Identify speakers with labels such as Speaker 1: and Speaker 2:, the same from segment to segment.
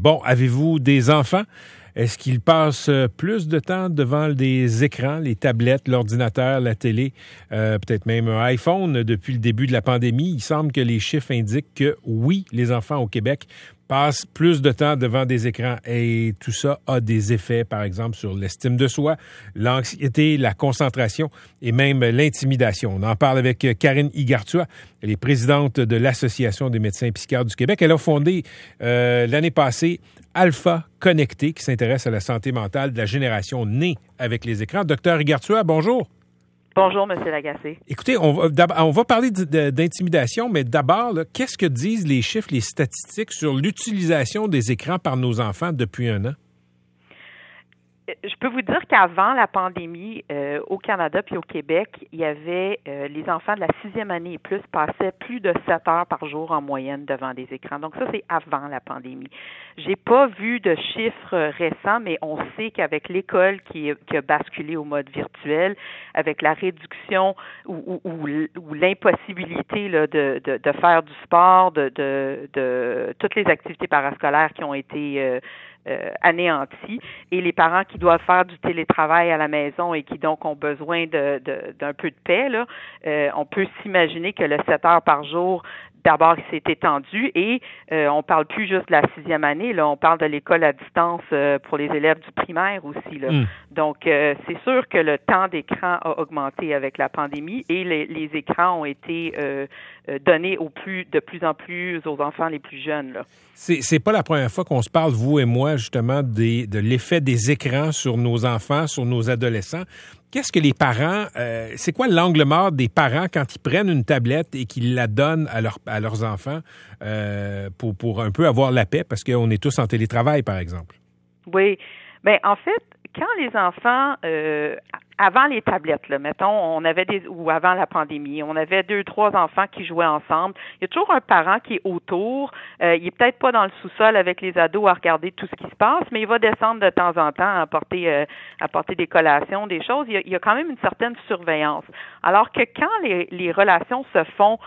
Speaker 1: Bon, avez-vous des enfants? Est-ce qu'ils passent plus de temps devant des écrans, les tablettes, l'ordinateur, la télé, peut-être même un iPhone depuis le début de la pandémie? Il semble que les chiffres indiquent que oui, les enfants au Québec passent plus de temps devant des écrans et tout ça a des effets, par exemple, sur l'estime de soi, l'anxiété, la concentration et même l'intimidation. On en parle avec Karine Igartua. Elle est présidente de l'Association des médecins psychiatres du Québec. Elle a fondé l'année passée Alpha Connecté, qui s'intéresse à la santé mentale de la génération née avec les écrans. Docteur Igartua, bonjour.
Speaker 2: Bonjour, M. Lagacé.
Speaker 1: Écoutez, on va parler d'intimidation, mais d'abord, là, qu'est-ce que disent les chiffres, les statistiques sur l'utilisation des écrans par nos enfants depuis un an?
Speaker 2: Je peux vous dire qu'avant la pandémie, au Canada puis au Québec, il y avait les enfants de la 6e année et plus passaient plus de 7 heures par jour en moyenne devant des écrans. Donc ça, c'est avant la pandémie. J'ai pas vu de chiffres récents, mais on sait qu'avec l'école qui a basculé au mode virtuel, avec la réduction ou l'impossibilité là, de faire du sport, de toutes les activités parascolaires qui ont été anéantis, et les parents qui doivent faire du télétravail à la maison et qui donc ont besoin d'un peu de paix, là, on peut s'imaginer que le 7 heures par jour, d'abord, il s'est étendu et on parle plus juste de la 6e année, là, on parle de l'école à distance pour les élèves du primaire aussi. Là. Donc, c'est sûr que le temps d'écran a augmenté avec la pandémie et les écrans ont été donnés de plus en plus aux enfants les plus jeunes. Là.
Speaker 1: C'est pas la première fois qu'on se parle, vous et moi, justement, de l'effet des écrans sur nos enfants, sur nos adolescents. Qu'est-ce que les parents, c'est quoi l'angle mort des parents quand ils prennent une tablette et qu'ils la donnent à leurs enfants pour un peu avoir la paix, parce qu'on est tous en télétravail, par exemple?
Speaker 2: Oui. Bien, en fait, quand les enfants, avant les tablettes, là, mettons, ou avant la pandémie, on avait 2-3 enfants qui jouaient ensemble. Il y a toujours un parent qui est autour. Il est peut-être pas dans le sous-sol avec les ados à regarder tout ce qui se passe, mais il va descendre de temps en temps à apporter des collations, des choses. Il y a quand même une certaine surveillance. Alors que quand les relations se font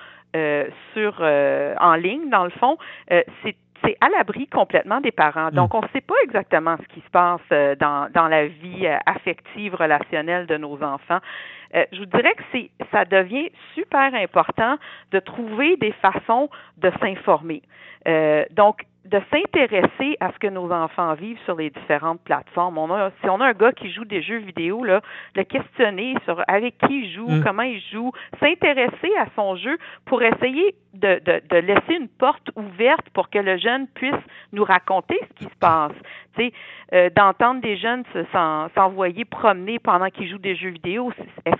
Speaker 2: en ligne, dans le fond, c'est à l'abri complètement des parents. Donc, on ne sait pas exactement ce qui se passe dans la vie affective, relationnelle de nos enfants. Je vous dirais que ça devient super important de trouver des façons de s'informer. Donc, de s'intéresser à ce que nos enfants vivent sur les différentes plateformes. Si on a un gars qui joue des jeux vidéo, là, le questionner sur avec qui il joue, comment il joue, s'intéresser à son jeu pour essayer de laisser une porte ouverte pour que le jeune puisse nous raconter ce qui se passe. Tu sais, d'entendre des jeunes s'envoyer promener pendant qu'ils jouent des jeux vidéo,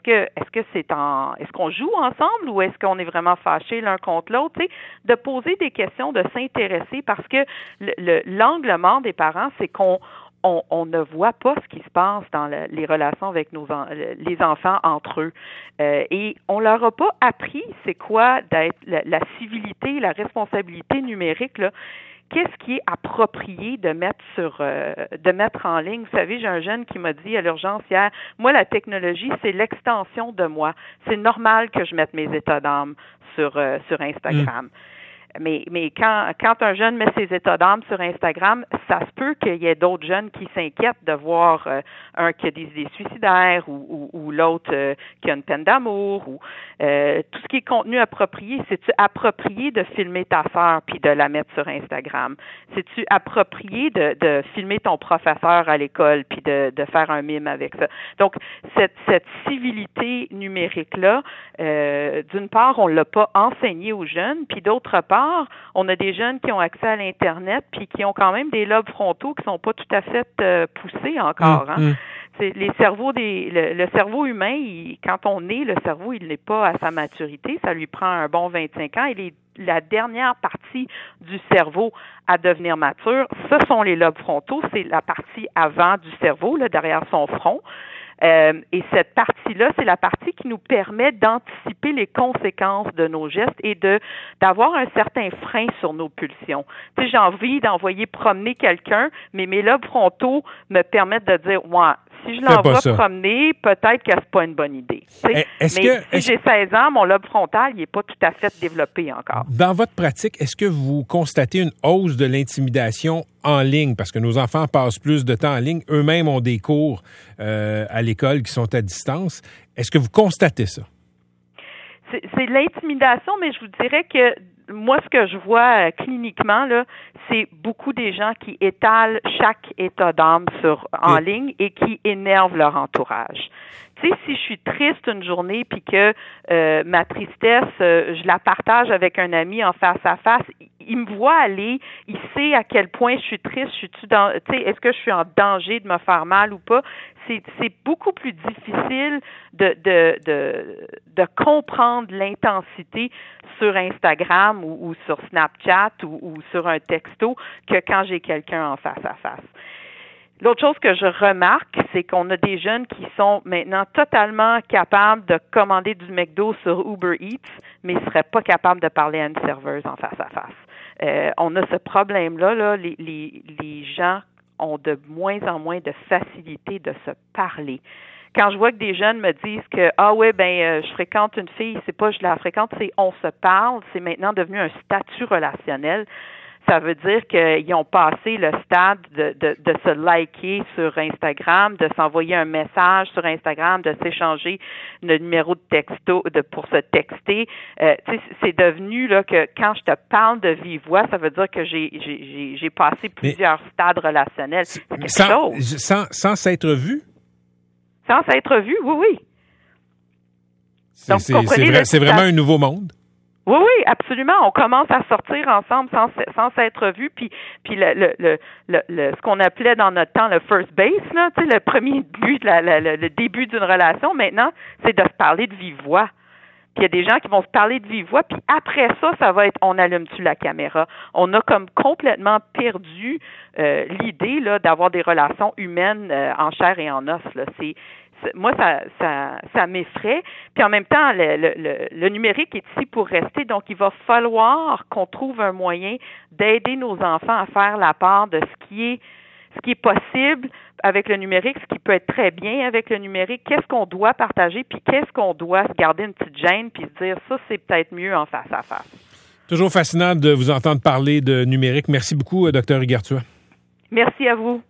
Speaker 2: est-ce qu'on joue ensemble ou est-ce qu'on est vraiment fâchés l'un contre l'autre? Tu sais, de poser des questions, de s'intéresser, parce que l'angle mort des parents, c'est qu'on ne voit pas ce qui se passe dans les relations avec les enfants entre eux. Et on leur a pas appris c'est quoi d'être la civilité, la responsabilité numérique, là. Qu'est-ce qui est approprié de mettre en ligne? Vous savez, j'ai un jeune qui m'a dit à l'urgence hier, moi, la technologie, c'est l'extension de moi. C'est normal que je mette mes états d'âme sur Instagram. Mais quand un jeune met ses états d'âme sur Instagram, ça se peut qu'il y ait d'autres jeunes qui s'inquiètent de voir un qui a des idées suicidaires ou l'autre qui a une peine d'amour ou tout ce qui est contenu approprié. C'est-tu approprié de filmer ta sœur puis de la mettre sur Instagram? C'est-tu approprié de filmer ton professeur à l'école puis de faire un mime avec ça? Donc, cette civilité numérique-là, d'une part, on l'a pas enseigné aux jeunes, puis d'autre part, on a des jeunes qui ont accès à l'Internet puis qui ont quand même des lobes frontaux qui sont pas tout à fait poussés encore. C'est le cerveau humain, quand on est, le cerveau, il n'est pas à sa maturité. Ça lui prend un bon 25 ans. Et la dernière partie du cerveau à devenir mature, ce sont les lobes frontaux. C'est la partie avant du cerveau, là, derrière son front. Et cette partie-là, c'est la partie qui nous permet d'anticiper les conséquences de nos gestes et d'avoir un certain frein sur nos pulsions. Tu sais, j'ai envie d'envoyer promener quelqu'un, mais mes lobes frontaux me permettent de dire, ouais, Si je l'envoie promener, peut-être que c'est pas une bonne idée. Mais si j'ai 16 ans, mon lobe frontal, il est pas tout à fait développé encore.
Speaker 1: Dans votre pratique, est-ce que vous constatez une hausse de l'intimidation en ligne? Parce que nos enfants passent plus de temps en ligne. Eux-mêmes ont des cours à l'école qui sont à distance. Est-ce que vous constatez ça?
Speaker 2: C'est de l'intimidation, mais je vous dirais que moi, ce que je vois cliniquement, là, c'est beaucoup des gens qui étalent chaque état d'âme en ligne et qui énervent leur entourage. Tu sais, si je suis triste une journée puis que ma tristesse, je la partage avec un ami en face à face, il me voit aller, il sait à quel point je suis triste, est-ce que je suis en danger de me faire mal ou pas? C'est beaucoup plus difficile de comprendre l'intensité sur Instagram ou sur Snapchat ou sur un texto que quand j'ai quelqu'un en face à face. L'autre chose que je remarque, c'est qu'on a des jeunes qui sont maintenant totalement capables de commander du McDo sur Uber Eats, mais ils ne seraient pas capables de parler à une serveuse en face à face. On a ce problème-là, là, les gens ont de moins en moins de facilité de se parler. Quand je vois que des jeunes me disent que je fréquente une fille, c'est pas je la fréquente, c'est on se parle, c'est maintenant devenu un statut relationnel. Ça veut dire qu'ils ont passé le stade de se liker sur Instagram, de s'envoyer un message sur Instagram, de s'échanger le numéro de texto pour se texter. C'est devenu là que quand je te parle de vive voix, ça veut dire que j'ai passé plusieurs stades relationnels.
Speaker 1: Sans s'être vu?
Speaker 2: Sans s'être vu, oui. Donc,
Speaker 1: c'est vraiment un nouveau monde?
Speaker 2: Oui, absolument. On commence à sortir ensemble sans s'être vus. Puis ce qu'on appelait dans notre temps le first base, là, tu sais, le premier but, le début d'une relation, maintenant, c'est de se parler de vive voix. Puis il y a des gens qui vont se parler de vive voix, puis après ça va être on allume-tu la caméra. On a comme complètement perdu l'idée là d'avoir des relations humaines en chair et en os. Là. Moi, ça m'effraie. Puis en même temps, le numérique est ici pour rester. Donc, il va falloir qu'on trouve un moyen d'aider nos enfants à faire la part de ce qui est possible avec le numérique, ce qui peut être très bien avec le numérique. Qu'est-ce qu'on doit partager, puis qu'est-ce qu'on doit se garder une petite gêne, puis se dire ça, c'est peut-être mieux en face à face.
Speaker 1: Toujours fascinant de vous entendre parler de numérique. Merci beaucoup, Dr. Igartua.
Speaker 2: Merci à vous.